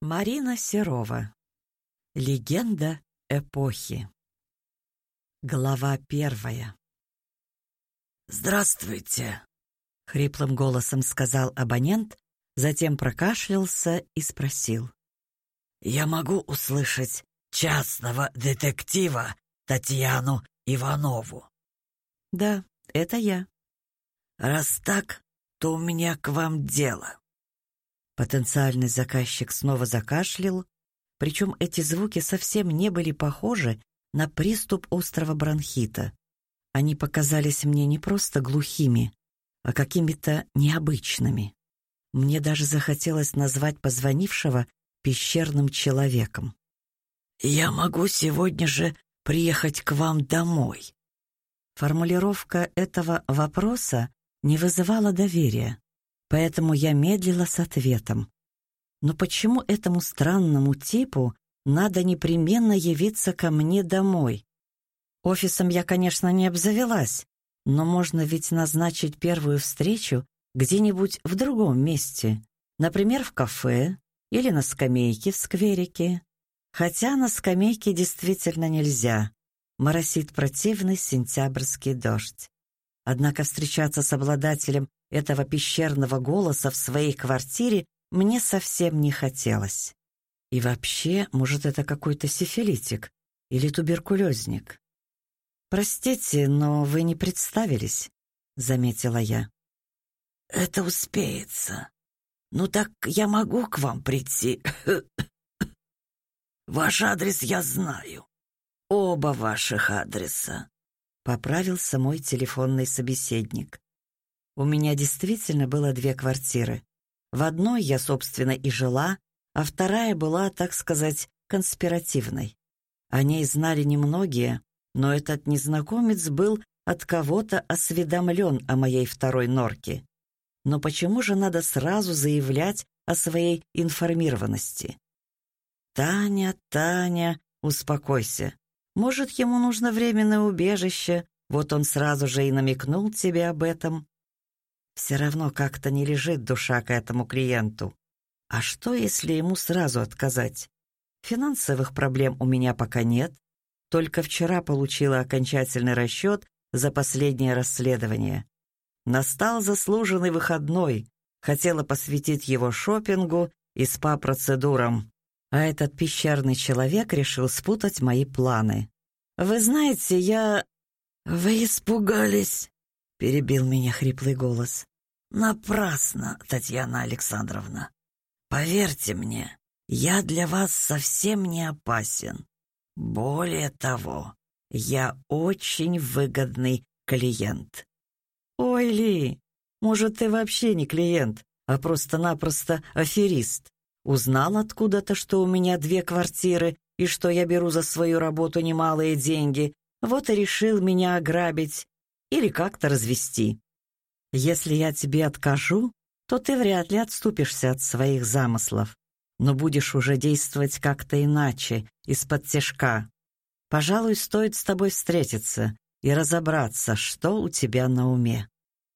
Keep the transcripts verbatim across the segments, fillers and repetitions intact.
Марина Серова. Легенда эпохи. Глава первая. «Здравствуйте», — хриплым голосом сказал абонент, затем прокашлялся и спросил. «Я могу услышать частного детектива Татьяну Иванову?» «Да, это я». «Раз так, то у меня к вам дело». Потенциальный заказчик снова закашлял, причем эти звуки совсем не были похожи на приступ острого бронхита. Они показались мне не просто глухими, а какими-то необычными. Мне даже захотелось назвать позвонившего пещерным человеком. «Я могу сегодня же приехать к вам домой». Формулировка этого вопроса не вызывала доверия, поэтому я медлила с ответом. Но почему этому странному типу надо непременно явиться ко мне домой? Офисом я, конечно, не обзавелась, но можно ведь назначить первую встречу где-нибудь в другом месте, например, в кафе или на скамейке в скверике. Хотя на скамейке действительно нельзя. Моросит противный сентябрьский дождь. Однако встречаться с обладателем этого пещерного голоса в своей квартире мне совсем не хотелось. И вообще, может, это какой-то сифилитик или туберкулезник. «Простите, но вы не представились», — заметила я. «Это успеется. Ну так я могу к вам прийти. Ваш адрес я знаю. Оба ваших адреса», — поправился мой телефонный собеседник. У меня действительно было две квартиры. В одной я, собственно, и жила, а вторая была, так сказать, конспиративной. О ней знали немногие, но этот незнакомец был от кого-то осведомлен о моей второй норке. Но почему же надо сразу заявлять о своей информированности? «Таня, Таня, успокойся. Может, ему нужно временное убежище, вот он сразу же и намекнул тебе об этом». Все равно как-то не лежит душа к этому клиенту. А что, если ему сразу отказать? Финансовых проблем у меня пока нет. Только вчера получила окончательный расчет за последнее расследование. Настал заслуженный выходной. Хотела посвятить его шопингу и спа-процедурам. А этот пещерный человек решил спутать мои планы. «Вы знаете, я...» «Вы испугались?» — перебил меня хриплый голос. «Напрасно, Татьяна Александровна. Поверьте мне, я для вас совсем не опасен. Более того, я очень выгодный клиент». «Ой, Ли, может, ты вообще не клиент, а просто-напросто аферист? Узнал откуда-то, что у меня две квартиры и что я беру за свою работу немалые деньги, вот и решил меня ограбить или как-то развести. Если я тебе откажу, то ты вряд ли отступишься от своих замыслов, но будешь уже действовать как-то иначе, из-под тишка. Пожалуй, стоит с тобой встретиться и разобраться, что у тебя на уме.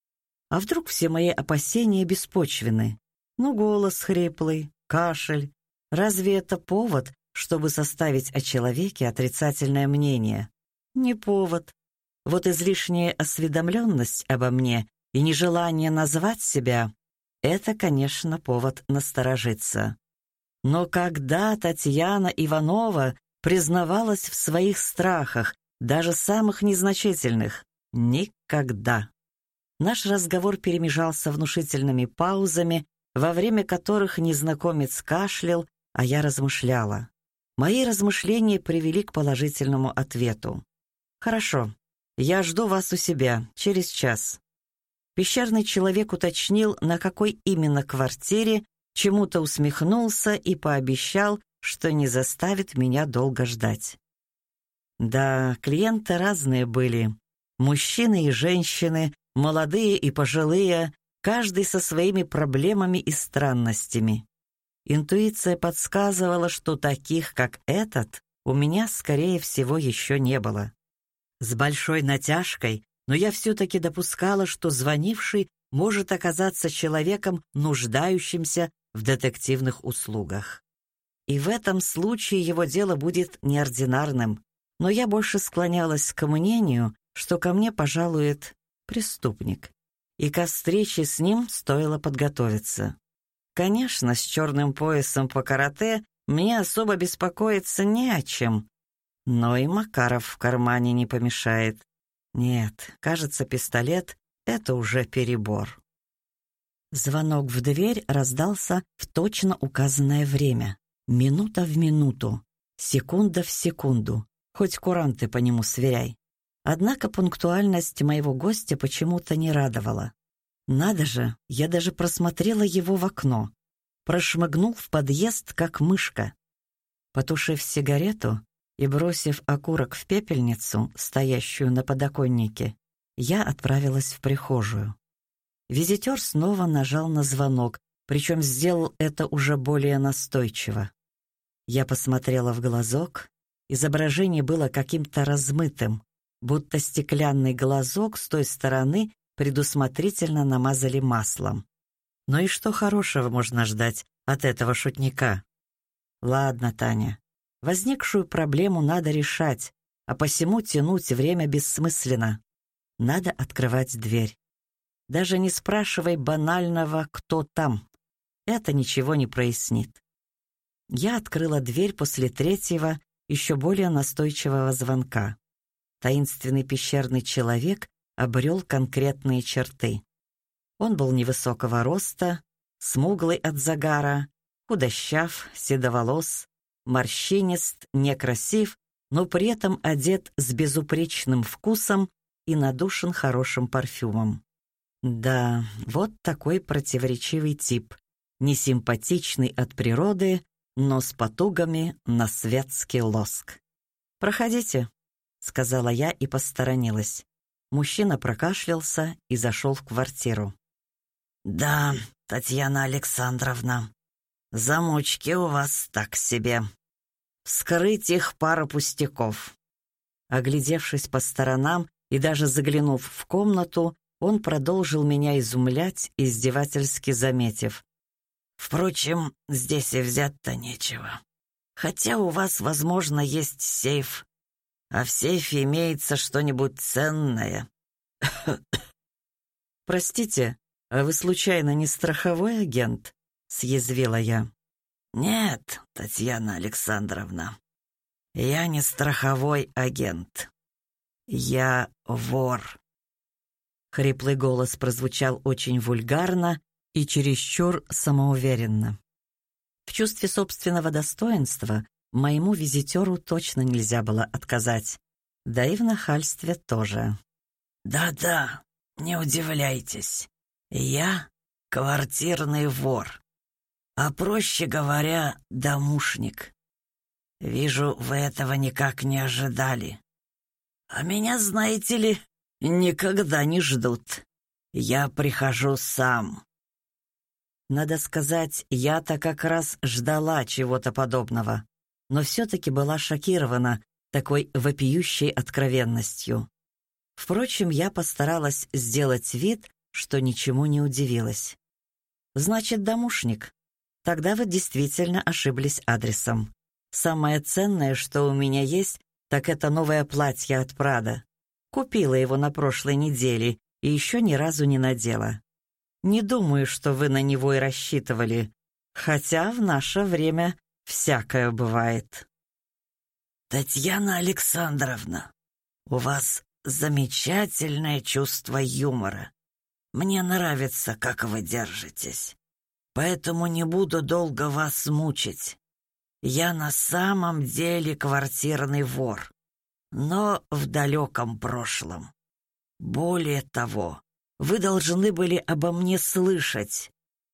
А вдруг все мои опасения беспочвены? Ну, голос хриплый, кашель. Разве это повод, чтобы составить о человеке отрицательное мнение? Не повод. Вот излишняя осведомленность обо мне и нежелание назвать себя — это, конечно, повод насторожиться. Но когда Татьяна Иванова признавалась в своих страхах, даже самых незначительных? Никогда. Наш разговор перемежался внушительными паузами, во время которых незнакомец кашлял, а я размышляла. Мои размышления привели к положительному ответу. «Хорошо, я жду вас у себя через час». Пещерный человек уточнил, на какой именно квартире, чему-то усмехнулся и пообещал, что не заставит меня долго ждать. Да, клиенты разные были. Мужчины и женщины, молодые и пожилые, каждый со своими проблемами и странностями. Интуиция подсказывала, что таких, как этот, у меня, скорее всего, еще не было. С большой натяжкой, но я все-таки допускала, что звонивший может оказаться человеком, нуждающимся в детективных услугах. и в этом случае его дело будет неординарным. Но я больше склонялась к мнению, что ко мне пожалует преступник, и ко встрече с ним стоило подготовиться. Конечно, с черным поясом по карате мне особо беспокоиться не о чем, но и Макаров в кармане не помешает. Нет, кажется, пистолет — это уже перебор. Звонок в дверь раздался в точно указанное время. Минута в минуту, секунда в секунду, хоть куранты по нему сверяй. Однако пунктуальность моего гостя почему-то не радовала. Надо же, я даже просмотрела его в окно. Прошмыгнул в подъезд, как мышка. Потушив сигарету и бросив окурок в пепельницу, стоящую на подоконнике, я отправилась в прихожую. Визитер снова нажал на звонок, причем сделал это уже более настойчиво. Я посмотрела в глазок. Изображение было каким-то размытым, будто стеклянный глазок с той стороны предусмотрительно намазали маслом. Ну и что хорошего можно ждать от этого шутника? Ладно, Таня, возникшую проблему надо решать, а посему тянуть время бессмысленно. Надо открывать дверь. Даже не спрашивай банального «кто там?». Это ничего не прояснит. Я открыла дверь после третьего, еще более настойчивого звонка. Таинственный пещерный человек обрел конкретные черты. Он был невысокого роста, смуглый от загара, худощав, седоволос, морщинист, некрасив, но при этом одет с безупречным вкусом и надушен хорошим парфюмом. Да, вот такой противоречивый тип, несимпатичный от природы, но с потугами на светский лоск. «Проходите», — сказала я и посторонилась. Мужчина прокашлялся и зашел в квартиру. «Да, Татьяна Александровна, замочки у вас так себе. Вскрыть их пара пустяков». Оглядевшись по сторонам и даже заглянув в комнату, он продолжил меня изумлять, издевательски заметив: «Впрочем, здесь и взять-то нечего. Хотя у вас, возможно, есть сейф, а в сейфе имеется что-нибудь ценное». «Простите, а вы случайно не страховой агент?» — съязвила я. «Нет, Татьяна Александровна, я не страховой агент. Я вор». Хриплый голос прозвучал очень вульгарно и чересчур самоуверенно. В чувстве собственного достоинства моему визитеру точно нельзя было отказать, да и в нахальстве тоже. «Да-да, не удивляйтесь, я квартирный вор, а проще говоря, домушник. Вижу, вы этого никак не ожидали. А меня, знаете ли, никогда не ждут. Я прихожу сам». Надо сказать, я-то как раз ждала чего-то подобного, но все-таки была шокирована такой вопиющей откровенностью. Впрочем, я постаралась сделать вид, что ничему не удивилась. «Значит, домушник. Тогда вы действительно ошиблись адресом. Самое ценное, что у меня есть, так это новое платье от Прада. Купила его на прошлой неделе и еще ни разу не надела. Не думаю, что вы на него и рассчитывали, хотя в наше время всякое бывает». «Татьяна Александровна, у вас замечательное чувство юмора. Мне нравится, как вы держитесь. Поэтому не буду долго вас мучить. Я на самом деле квартирный вор, но в далеком прошлом. Более того, вы должны были обо мне слышать.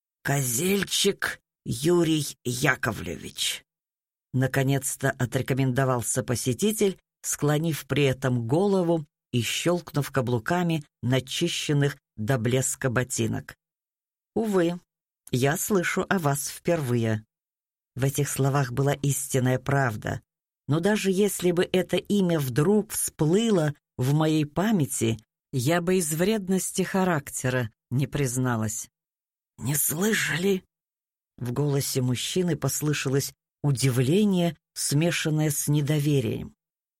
Козельчик Юрий Яковлевич». Наконец-то отрекомендовался посетитель, склонив при этом голову и щелкнув каблуками начищенных до блеска ботинок. «Увы, я слышу о вас впервые». В этих словах была истинная правда, но даже если бы это имя вдруг всплыло в моей памяти, я бы из вредности характера не призналась. «Не слышали?» В голосе мужчины послышалось удивление, смешанное с недоверием.